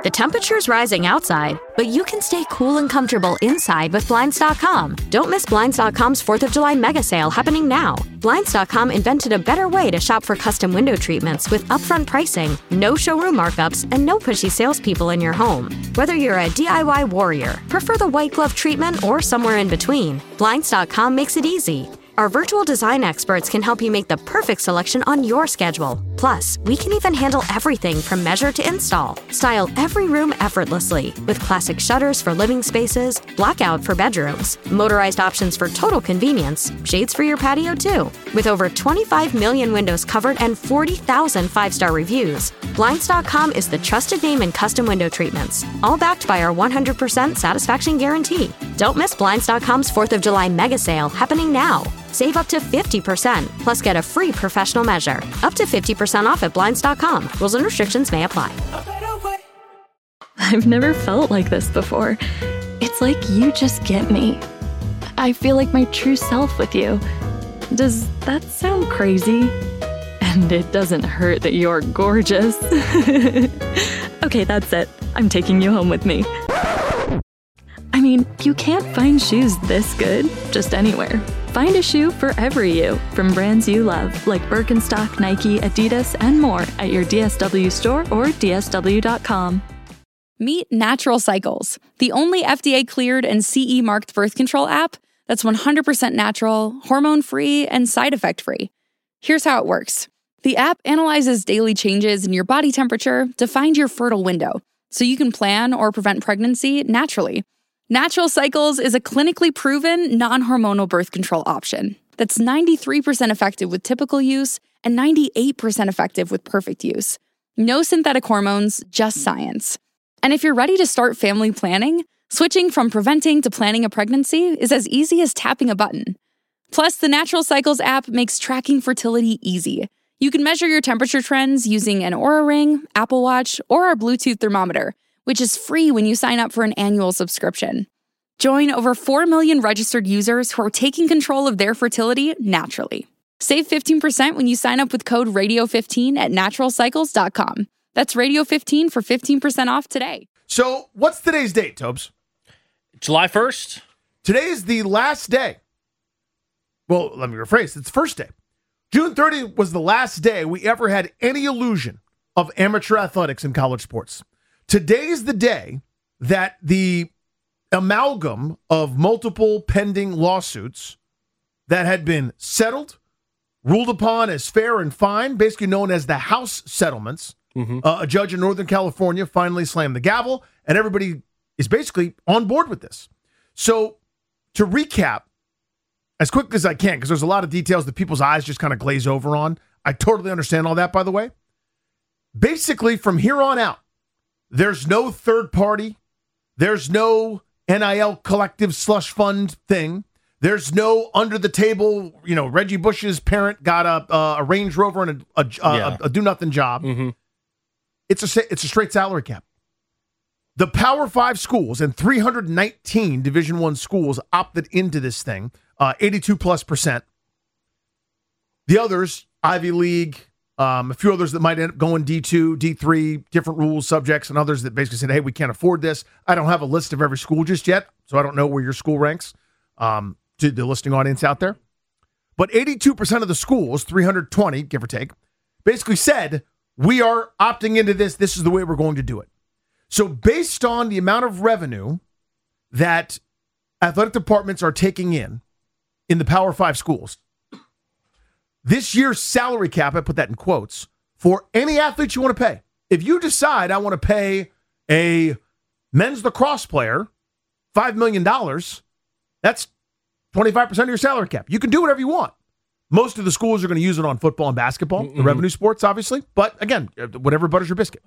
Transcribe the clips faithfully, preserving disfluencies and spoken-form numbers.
The temperature's rising outside, but you can stay cool and comfortable inside with Blinds dot com. Don't miss Blinds dot com's fourth of July mega sale happening now. Blinds dot com invented a better way to shop for custom window treatments with upfront pricing, no showroom markups, and no pushy salespeople in your home. Whether you're a D I Y warrior, prefer the white glove treatment, or somewhere in between, Blinds dot com makes it easy. Our virtual design experts can help you make the perfect selection on your schedule. Plus, we can even handle everything from measure to install. Style every room effortlessly with classic shutters for living spaces, blackout for bedrooms, motorized options for total convenience, shades for your patio too. With over twenty-five million windows covered and forty thousand five-star reviews, Blinds dot com is the trusted name in custom window treatments, all backed by our one hundred percent satisfaction guarantee. Don't miss Blinds dot com's fourth of July mega sale happening now. Save up to fifty percent, plus get a free professional measure. Up to fifty percent off at Blinds dot com. Rules and restrictions may apply. I've never felt like this before. It's like you just get me. I feel like my true self with you. Does that sound crazy? And it doesn't hurt that you're gorgeous. Okay, that's it. I'm taking you home with me. I mean, you can't find shoes this good just anywhere. Find a shoe for every you from brands you love, like Birkenstock, Nike, Adidas, and more at your D S W store or D S W dot com. Meet Natural Cycles, the only F D A-cleared and C E-marked birth control app that's one hundred percent natural, hormone-free, and side effect-free. Here's how it works. The app analyzes daily changes in your body temperature to find your fertile window, so you can plan or prevent pregnancy naturally. Natural Cycles is a clinically proven, non-hormonal birth control option that's ninety-three percent effective with typical use and ninety-eight percent effective with perfect use. No synthetic hormones, just science. And if you're ready to start family planning, switching from preventing to planning a pregnancy is as easy as tapping a button. Plus, the Natural Cycles app makes tracking fertility easy. You can measure your temperature trends using an Oura Ring, Apple Watch, or our Bluetooth thermometer, which is free when you sign up for an annual subscription. Join over four million registered users who are taking control of their fertility naturally. Save fifteen percent when you sign up with code radio fifteen at natural cycles dot com. That's radio fifteen for fifteen percent off today. So what's today's date, Tobes? July first. Today is the last day. Well, let me rephrase. It's the first day. June thirtieth was the last day we ever had any illusion of amateur athletics in college sports. Today is the day that the amalgam of multiple pending lawsuits that had been settled, ruled upon as fair and fine, basically known as the House settlements. Mm-hmm. Uh, a judge in Northern California finally slammed the gavel, and everybody is basically on board with this. So to recap, as quick as I can, because there's a lot of details that people's eyes just kind of glaze over on. I totally understand all that, by the way. Basically, from here on out, there's no third party. There's no N I L collective slush fund thing. There's no under the table, you know, Reggie Bush's parent got a, a Range Rover and a, a, yeah. a, a do-nothing job. Mm-hmm. It's a, it's a straight salary cap. The Power Five schools and three hundred nineteen Division One schools opted into this thing, uh, eighty-two plus percent. The others, Ivy League, um, a few others that might end up going D two, D three, different rules, subjects, and others that basically said, hey, we can't afford this. I don't have a list of every school just yet, so I don't know where your school ranks um, to the listening audience out there. But eighty-two percent of the schools, three hundred twenty, give or take, basically said, we are opting into this. This is the way we're going to do it. So based on the amount of revenue that athletic departments are taking in, in the Power Five schools, this year's salary cap, I put that in quotes, for any athlete you want to pay. If you decide I want to pay a men's lacrosse player five million dollars, that's twenty-five percent of your salary cap. You can do whatever you want. Most of the schools are going to use it on football and basketball, mm-hmm. the revenue sports, obviously. But again, whatever butters your biscuit.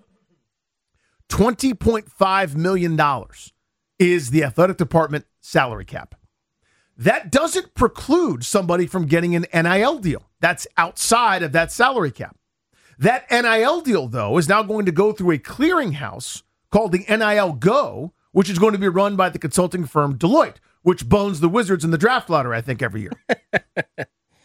twenty point five million dollars is the athletic department salary cap. That doesn't preclude somebody from getting an N I L deal. That's outside of that salary cap. That N I L deal, though, is now going to go through a clearinghouse called the N I L Go, which is going to be run by the consulting firm Deloitte, which bones the Wizards in the draft lottery, I think, every year.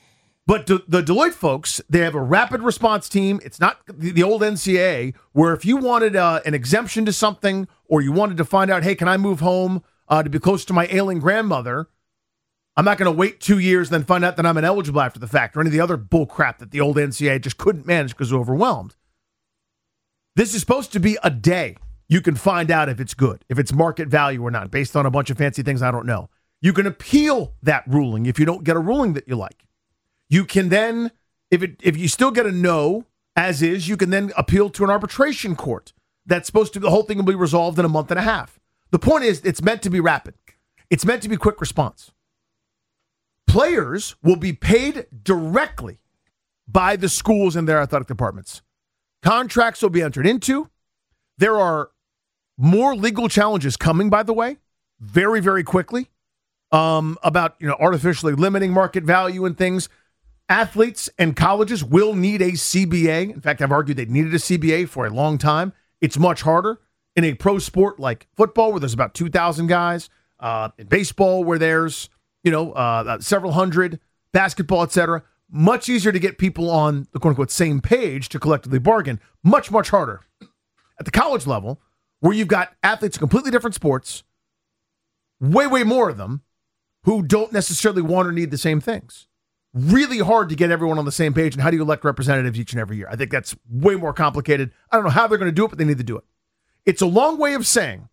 But the, the Deloitte folks, they have a rapid response team. It's not the, the old N C double A where if you wanted uh, an exemption to something or you wanted to find out, hey, can I move home uh, to be close to my ailing grandmother? I'm not going to wait two years and then find out that I'm ineligible after the fact or any of the other bull crap that the old N C double A just couldn't manage because it was overwhelmed. This is supposed to be a day you can find out if it's good, if it's market value or not, based on a bunch of fancy things I don't know. You can appeal that ruling if you don't get a ruling that you like. You can then, if it if you still get a no, as is, you can then appeal to an arbitration court. That's supposed to, the whole thing will be resolved in a month and a half. The point is, it's meant to be rapid. It's meant to be quick response. Players will be paid directly by the schools and their athletic departments. Contracts will be entered into. There are more legal challenges coming, by the way, very, very quickly, um, about, you know, artificially limiting market value and things. Athletes and colleges will need a C B A. In fact, I've argued they needed a C B A for a long time. It's much harder in a pro sport like football, where there's about two thousand guys, uh, in baseball, where there's, you know, uh, several hundred, basketball, et cetera. Much easier to get people on the quote-unquote same page to collectively bargain. Much, much harder at the college level, where you've got athletes of completely different sports, way, way more of them, who don't necessarily want or need the same things. Really hard to get everyone on the same page, and how do you elect representatives each and every year? I think that's way more complicated. I don't know how they're going to do it, but they need to do it. It's a long way of saying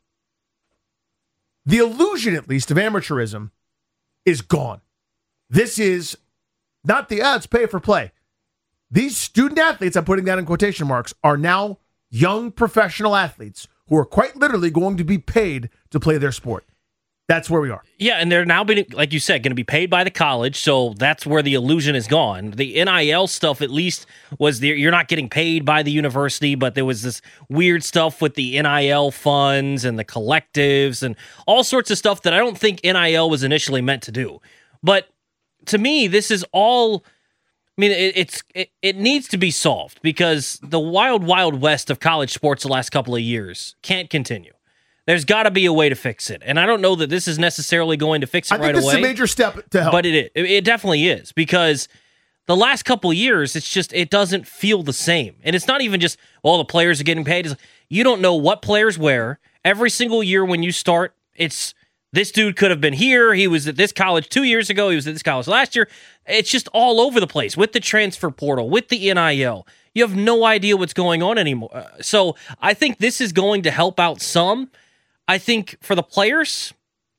the illusion, at least, of amateurism is gone. This is not the odds pay for play. These student athletes, I'm putting that in quotation marks, are now young professional athletes who are quite literally going to be paid to play their sport. That's where we are. Yeah, and they're now, being, like you said, going to be paid by the college, so that's where the illusion is gone. The N I L stuff, at least, was there. You're not getting paid by the university, but there was this weird stuff with the N I L funds and the collectives and all sorts of stuff that I don't think N I L was initially meant to do. But to me, this is all... I mean, it, it's it, it needs to be solved, because the wild, wild west of college sports the last couple of years can't continue. There's got to be a way to fix it. And I don't know that this is necessarily going to fix it right away. I think this is a major step to help. But it, it it definitely is, because the last couple of years, it's just, it doesn't feel the same. And it's not even just, well, the players are getting paid. It's, you don't know what players where. Every single year when you start, it's, this dude could have been here. He was at this college two years ago. He was at this college last year. It's just all over the place with the transfer portal, with the N I L. You have no idea what's going on anymore. Uh, so I think this is going to help out some. I think for the players,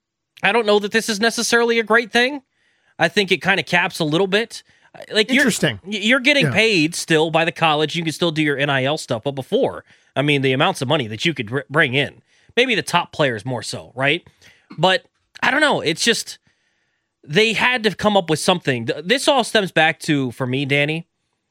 I don't know that this is necessarily a great thing. I think it kind of caps a little bit. Like Interesting. You're, you're getting yeah. paid still by the college. You can still do your N I L stuff. But before, I mean, the amounts of money that you could r- bring in, maybe the top players more so, right? But I don't know. It's just, they had to come up with something. This all stems back to, for me, Danny,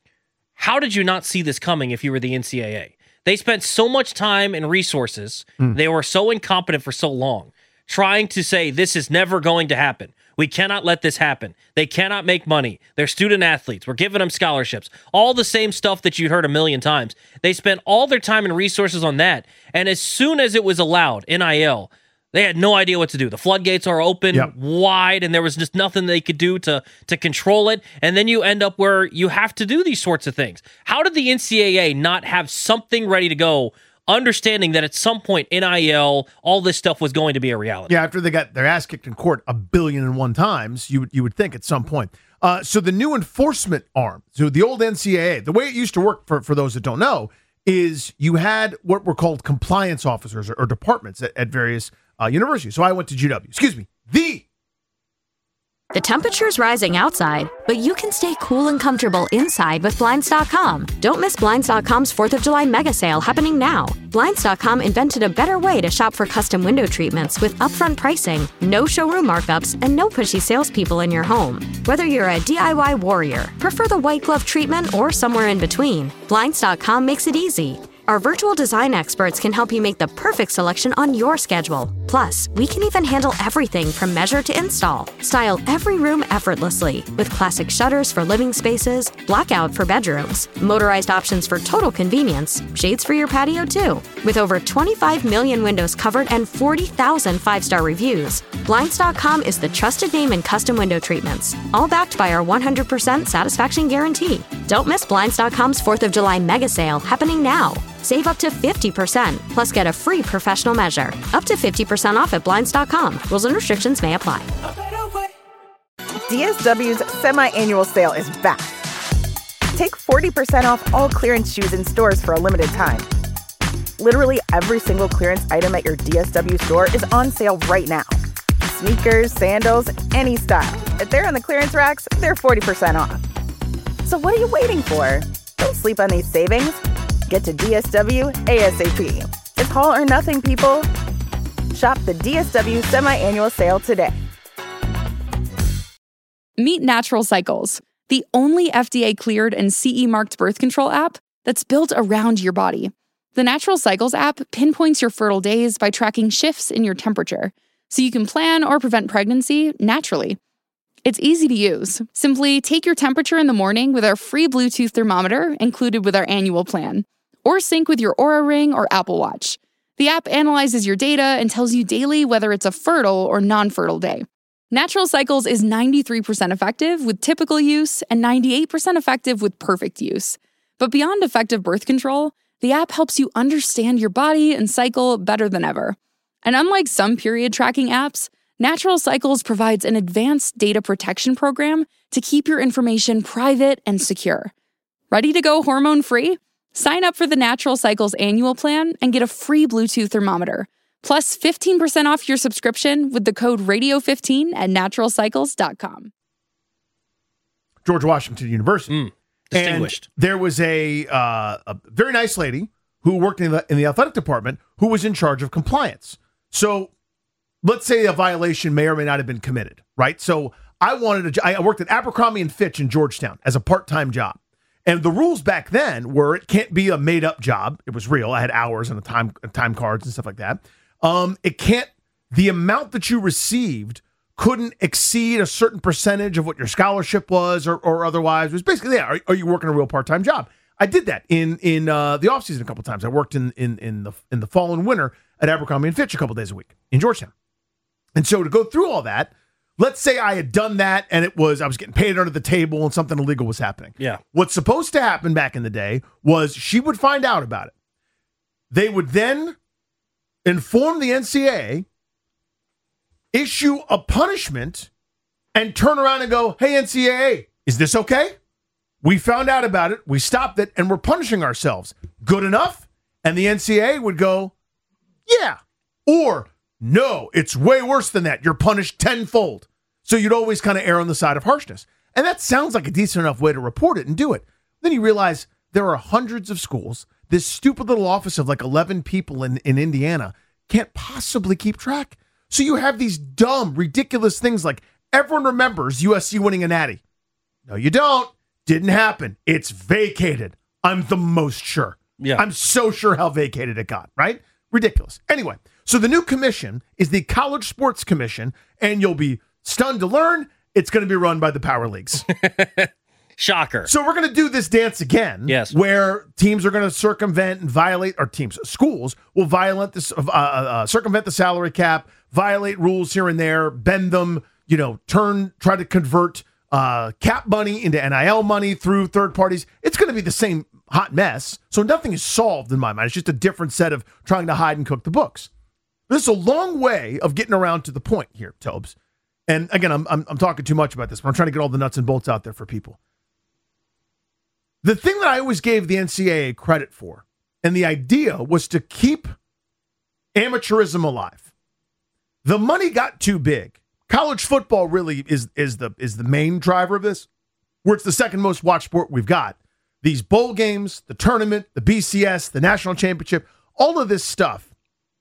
how did you not see this coming if you were the N C double A? They spent so much time and resources. Mm. They were so incompetent for so long, trying to say this is never going to happen. We cannot let this happen. They cannot make money. They're student athletes. We're giving them scholarships. All the same stuff that you'd heard a million times. They spent all their time and resources on that. And as soon as it was allowed, N I L, they had no idea what to do. The floodgates are open yep. wide, and there was just nothing they could do to, to control it. And then you end up where you have to do these sorts of things. How did the N C double A not have something ready to go, understanding that at some point N I L, all this stuff was going to be a reality? Yeah, after they got their ass kicked in court a billion and one times, you, you would think at some point. Uh, so the new enforcement arm, so the old N C double A, the way it used to work, for, for those that don't know, is you had what were called compliance officers or, or departments at, at various Uh, university. So I went to G W. Excuse me. The The temperature's rising outside, but you can stay cool and comfortable inside with Blinds dot com. Don't miss Blinds dot com's fourth of July mega sale happening now. Blinds dot com invented a better way to shop for custom window treatments with upfront pricing, no showroom markups, and no pushy salespeople in your home. Whether you're a D I Y warrior, prefer the white glove treatment, or somewhere in between, Blinds dot com makes it easy. Our virtual design experts can help you make the perfect selection on your schedule. Plus, we can even handle everything from measure to install. Style every room effortlessly with classic shutters for living spaces, blackout for bedrooms, motorized options for total convenience, shades for your patio too. With over twenty-five million windows covered and forty thousand five-star reviews, Blinds dot com is the trusted name in custom window treatments, all backed by our one hundred percent satisfaction guarantee. Don't miss Blinds dot com's fourth of July mega sale happening now. Save up to fifty percent, plus get a free professional measure. Up to fifty percent off at Blinds dot com. Rules and restrictions may apply. D S W's semi-annual sale is back. Take forty percent off all clearance shoes in stores for a limited time. Literally every single clearance item at your D S W store is on sale right now. Sneakers, sandals, any style. If they're on the clearance racks, they're forty percent off. So what are you waiting for? Don't sleep on these savings. Get to D S W ASAP. It's haul or nothing, people. Shop the D S W semi-annual sale today. Meet Natural Cycles, the only F D A-cleared and C E-marked birth control app that's built around your body. The Natural Cycles app pinpoints your fertile days by tracking shifts in your temperature, so you can plan or prevent pregnancy naturally. It's easy to use. Simply take your temperature in the morning with our free Bluetooth thermometer included with our annual plan, or sync with your Oura Ring or Apple Watch. The app analyzes your data and tells you daily whether it's a fertile or non-fertile day. Natural Cycles is ninety-three percent effective with typical use and ninety-eight percent effective with perfect use. But beyond effective birth control, the app helps you understand your body and cycle better than ever. And unlike some period tracking apps, Natural Cycles provides an advanced data protection program to keep your information private and secure. Ready to go hormone-free? Sign up for the Natural Cycles annual plan and get a free Bluetooth thermometer, plus fifteen percent off your subscription with the code radio fifteen at natural cycles dot com. George Washington University. Mm, distinguished. And there was a, uh, a very nice lady who worked in the, in the athletic department who was in charge of compliance. So let's say a violation may or may not have been committed, right? So I wanted to, I worked at Abercrombie and Fitch in Georgetown as a part-time job. And the rules back then were it can't be a made-up job. It was real. I had hours and a time time cards and stuff like that. Um, it can't, the amount that you received couldn't exceed a certain percentage of what your scholarship was or, or otherwise. It was basically, yeah, are, are you working a real part-time job? I did that in in uh, the offseason a couple of times. I worked in in in the in the fall and winter at Abercrombie and Fitch a couple days a week in Georgetown. And so to go through all that, let's say I had done that and it was, I was getting paid under the table and something illegal was happening. Yeah. What's supposed to happen back in the day was she would find out about it. They would then inform the N C double A, issue a punishment, and turn around and go, hey, N C double A, is this okay? We found out about it, we stopped it, and we're punishing ourselves. Good enough? And the N C double A would go, yeah. Or, no, it's way worse than that. You're punished tenfold. So you'd always kind of err on the side of harshness. And that sounds like a decent enough way to report it and do it. Then you realize there are hundreds of schools. This stupid little office of like eleven people in, in Indiana can't possibly keep track. So you have these dumb, ridiculous things like everyone remembers U S C winning a natty. No, you don't. Didn't happen. It's vacated. I'm the most sure. Yeah. I'm so sure how vacated it got, right? Ridiculous. Anyway, so the new commission is the College Sports Commission, and you'll be stunned to learn it's going to be run by the Power Leagues. Shocker. So we're going to do this dance again, yes, where teams are going to circumvent and violate, or teams, schools will violate this, uh, uh, circumvent the salary cap, violate rules here and there, bend them, you know, turn, try to convert uh, cap money into N I L money through third parties. It's going to be the same hot mess. So nothing is solved in my mind. It's just a different set of trying to hide and cook the books. This is a long way of getting around to the point here, Tobes. And again, I'm, I'm I'm talking too much about this, but I'm trying to get all the nuts and bolts out there for people. The thing that I always gave the N C double A credit for, and the idea was to keep amateurism alive. The money got too big. College football really is is the is the main driver of this, where it's the second most watched sport we've got. These bowl games, the tournament, the B C S, the national championship, all of this stuff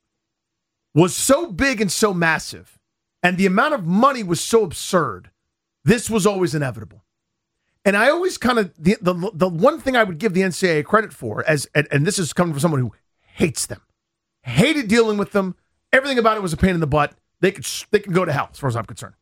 was so big and so massive, and the amount of money was so absurd, this was always inevitable. And I always kind of, the, the the one thing I would give the N C double A credit for, as and, and this is coming from someone who hates them, hated dealing with them, Everything about it was a pain in the butt. They could they can go to hell, as far as I'm concerned.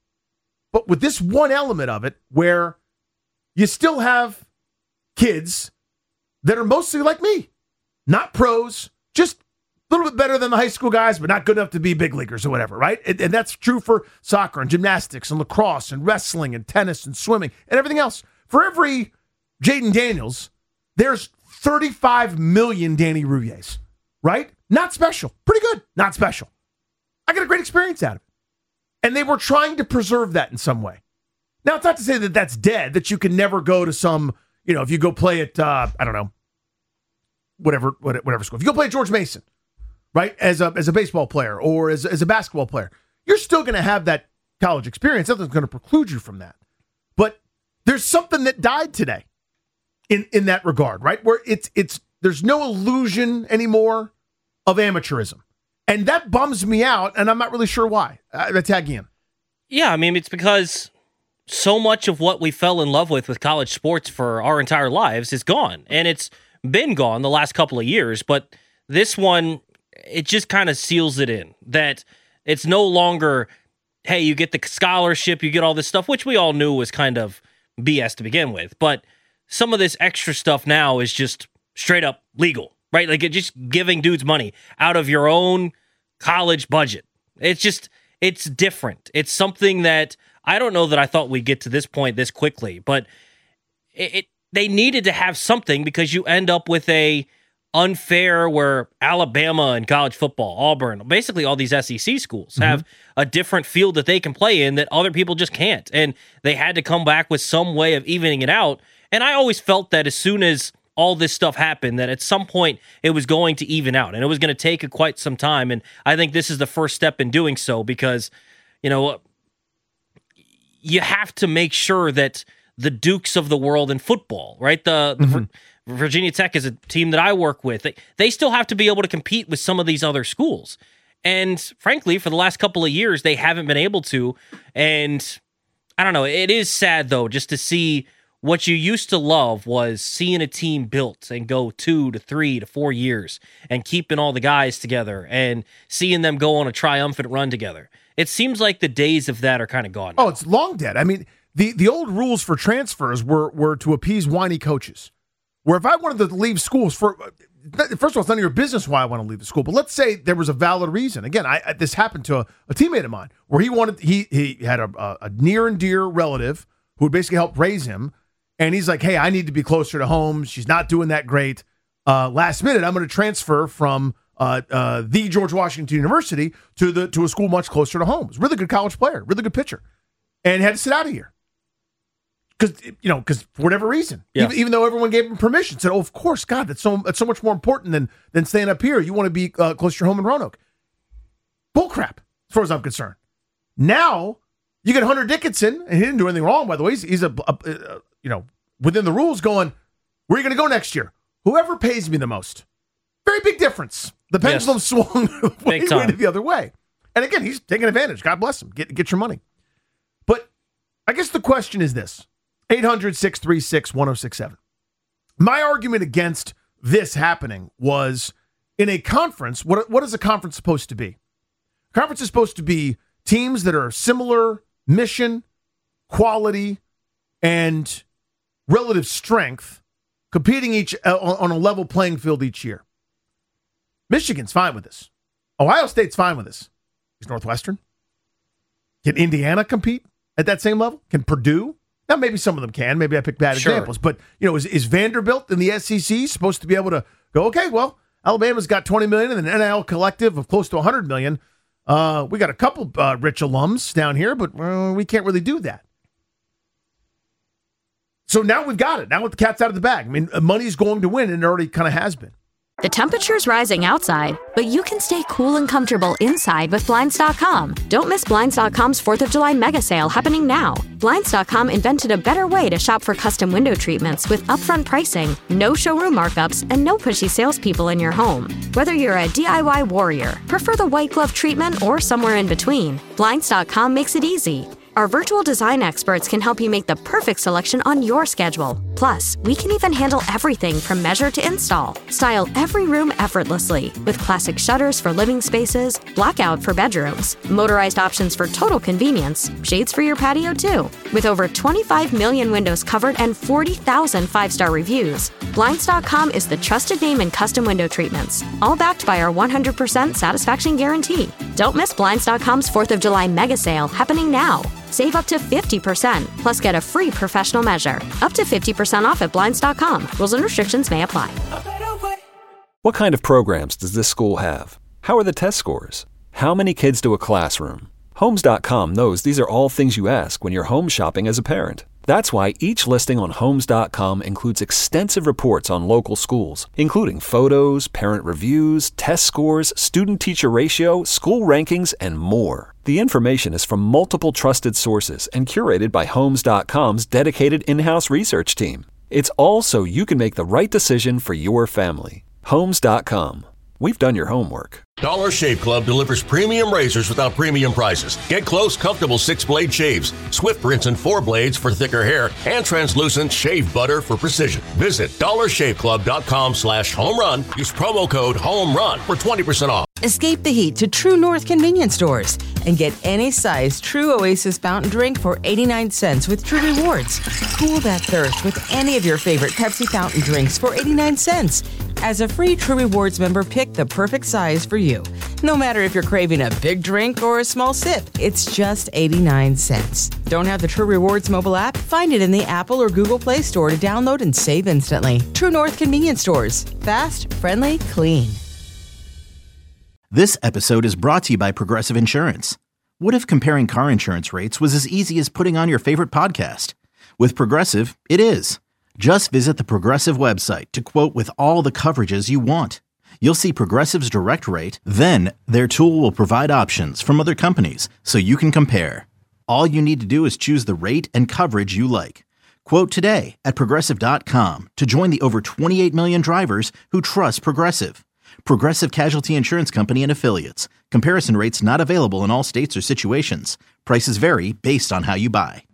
But with this one element of it, where you still have kids that are mostly like me, not pros, just a little bit better than the high school guys, but not good enough to be big leaguers or whatever, right? And, and that's true for soccer and gymnastics and lacrosse and wrestling and tennis and swimming and everything else. For every Jaden Daniels, there's thirty-five million Danny Rouilles, right? Not special. Pretty good. Not special. I got a great experience out of it. And they were trying to preserve that in some way. Now, it's not to say that that's dead, that you can never go to some, you know, if you go play at, uh, I don't know, whatever whatever school. If you go play at George Mason, right, as a as a baseball player or as, as a basketball player, you're still going to have that college experience. Nothing's going to preclude you from that. But there's something that died today in, in that regard, right, where it's it's there's no illusion anymore of amateurism. And that bums me out, and I'm not really sure why. I tag in. Yeah, I mean, it's because so much of what we fell in love with with college sports for our entire lives is gone. And it's been gone the last couple of years. But this one, it just kind of seals it in. That it's no longer, hey, you get the scholarship, you get all this stuff, which we all knew was kind of B S to begin with. But some of this extra stuff now is just straight up legal. Right? Like, it's just giving dudes money out of your own college budget. It's just, it's different. It's something that I don't know that I thought we'd get to this point this quickly, but it, it they needed to have something because you end up with a unfair where Alabama and college football, Auburn, basically all these S E C schools mm-hmm. have a different field that they can play in that other people just can't. And they had to come back with some way of evening it out. And I always felt that as soon as all this stuff happened, that at some point it was going to even out, and it was going to take a, quite some time. And I think this is the first step in doing so because, you know, you have to make sure that the Dukes of the world in football, right? The, the mm-hmm. Virginia Tech is a team that I work with. They, they still have to be able to compete with some of these other schools. And frankly, for the last couple of years, they haven't been able to. And I don't know, it is sad though, just to see what you used to love was seeing a team built and go two to three to four years and keeping all the guys together and seeing them go on a triumphant run together. It seems like the days of that are kind of gone now. Oh, it's long dead. I mean, the, the old rules for transfers were were to appease whiny coaches. Where if I wanted to leave schools for, first of all, it's none of your business why I want to leave the school. But let's say there was a valid reason. Again, I, this happened to a, a teammate of mine where he wanted he he had a, a, a near and dear relative who would basically help raise him. And he's like, hey, I need to be closer to home. She's not doing that great. Uh, last minute, I'm going to transfer from uh, uh, the George Washington University to the to a school much closer to home. He's a really good college player, really good pitcher. And had to sit out of here. Because, you know, because for whatever reason. Yeah. Even, even though everyone gave him permission. Said, oh, of course, God, that's so that's so much more important than, than staying up here. You want to be uh, close to your home in Roanoke. Bullcrap, as far as I'm concerned. Now, you get Hunter Dickinson, and he didn't do anything wrong, by the way. He's, he's a, a, a you know, within the rules going, where are you going to go next year? Whoever pays me the most. Very big difference. The pendulum yes. swung way, way the other way. And again, he's taking advantage. God bless him. Get, get your money. But I guess the question is this. eight hundred, six three six, one oh six seven. My argument against this happening was in a conference, what, what is a conference supposed to be? A conference is supposed to be teams that are similar mission, quality, and relative strength, competing each uh, on a level playing field each year. Michigan's fine with this. Ohio State's fine with this. Is Northwestern? Can Indiana compete at that same level? Can Purdue? Now, maybe some of them can. Maybe I picked bad sure. examples. But, you know, is, is Vanderbilt in the S E C supposed to be able to go, okay, well, Alabama's got twenty million dollars and an N I L collective of close to one hundred million dollars. Uh, we got a couple uh, rich alums down here, but uh, we can't really do that. So now we've got it. Now with the cat's out of the bag. I mean, money's going to win, and it already kind of has been. The temperature's rising outside, but you can stay cool and comfortable inside with Blinds dot com. Don't miss Blinds dot com's fourth of July mega sale happening now. Blinds dot com invented a better way to shop for custom window treatments with upfront pricing, no showroom markups, and no pushy salespeople in your home. Whether you're a D I Y warrior, prefer the white glove treatment, or somewhere in between, Blinds dot com makes it easy. Our virtual design experts can help you make the perfect selection on your schedule. Plus, we can even handle everything from measure to install. Style every room effortlessly with classic shutters for living spaces, blackout for bedrooms, motorized options for total convenience, shades for your patio too. With over twenty-five million windows covered and forty thousand five-star reviews, Blinds dot com is the trusted name in custom window treatments, all backed by our one hundred percent satisfaction guarantee. Don't miss Blinds dot com's fourth of July mega sale happening now. Save up to fifty percent, plus get a free professional measure. Up to fifty percent off at Blinds dot com. Rules and restrictions may apply. What kind of programs does this school have? How are the test scores? How many kids to a classroom? Homes dot com knows these are all things you ask when you're home shopping as a parent. That's why each listing on Homes dot com includes extensive reports on local schools, including photos, parent reviews, test scores, student-teacher ratio, school rankings, and more. The information is from multiple trusted sources and curated by Homes dot com's dedicated in-house research team. It's all so you can make the right decision for your family. Homes dot com. We've done your homework. Dollar Shave Club delivers premium razors without premium prices. Get close, comfortable six-blade shaves, swift rinse and four blades for thicker hair, and translucent shave butter for precision. Visit dollar shave club dot com slash home run. Use promo code HOMERUN for twenty percent off. Escape the heat to True North convenience stores and get any size True Oasis fountain drink for eighty-nine cents with True Rewards. Cool that thirst with any of your favorite Pepsi fountain drinks for eighty-nine cents. As a free True Rewards member, pick the perfect size for you. No matter if you're craving a big drink or a small sip, it's just eighty-nine cents. Don't have the True Rewards mobile app? Find it in the Apple or Google Play Store to download and save instantly. True North convenience stores. Fast, friendly, clean. This episode is brought to you by Progressive Insurance. What if comparing car insurance rates was as easy as putting on your favorite podcast? With Progressive, it is. Just visit the Progressive website to quote with all the coverages you want. You'll see Progressive's direct rate, then their tool will provide options from other companies so you can compare. All you need to do is choose the rate and coverage you like. Quote today at Progressive dot com to join the over twenty-eight million drivers who trust Progressive. Progressive Casualty Insurance Company and Affiliates. Comparison rates not available in all states or situations. Prices vary based on how you buy.